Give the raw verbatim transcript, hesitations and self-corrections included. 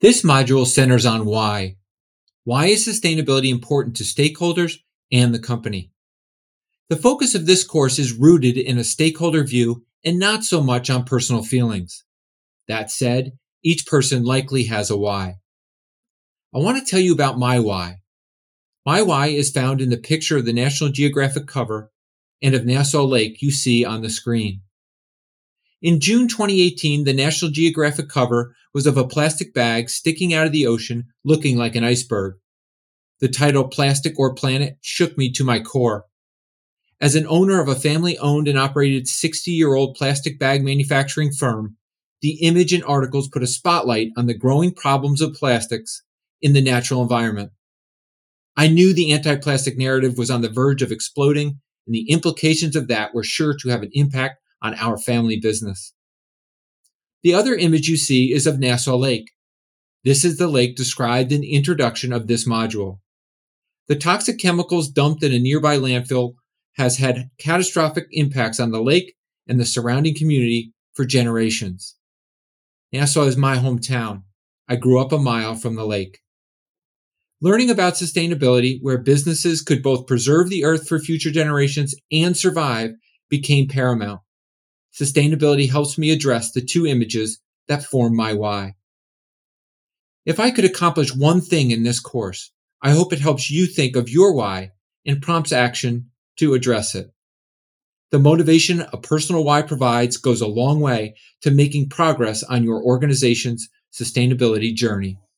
This module centers on why. Why is sustainability important to stakeholders and the company? The focus of this course is rooted in a stakeholder view and not so much on personal feelings. That said, each person likely has a why. I want to tell you about my why. My why is found in the picture of the National Geographic cover and of Nassau Lake you see on the screen. In June twenty eighteen, the National Geographic cover was of a plastic bag sticking out of the ocean looking like an iceberg. The title Plastic or Planet shook me to my core. As an owner of a family-owned and operated sixty-year-old plastic bag manufacturing firm, the image and articles put a spotlight on the growing problems of plastics in the natural environment. I knew the anti-plastic narrative was on the verge of exploding, and the implications of that were sure to have an impact on our family business. The other image you see is of Nassau Lake. This is the lake described in the introduction of this module. The toxic chemicals dumped in a nearby landfill has had catastrophic impacts on the lake and the surrounding community for generations. Nassau is my hometown. I grew up a mile from the lake. Learning about sustainability, where businesses could both preserve the earth for future generations and survive, became paramount. Sustainability helps me address the two images that form my why. If I could accomplish one thing in this course, I hope it helps you think of your why and prompts action to address it. The motivation a personal why provides goes a long way to making progress on your organization's sustainability journey.